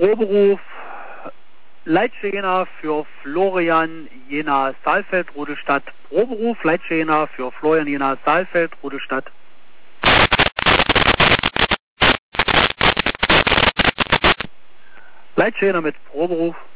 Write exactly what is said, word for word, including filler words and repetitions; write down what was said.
Proberuf Leitsche Jena für Florian Jena Saalfeld, Rudolstadt. Proberuf Leitsche Jena für Florian Jena Saalfeld, Rudolstadt. Leitsche Jena mit Proberuf.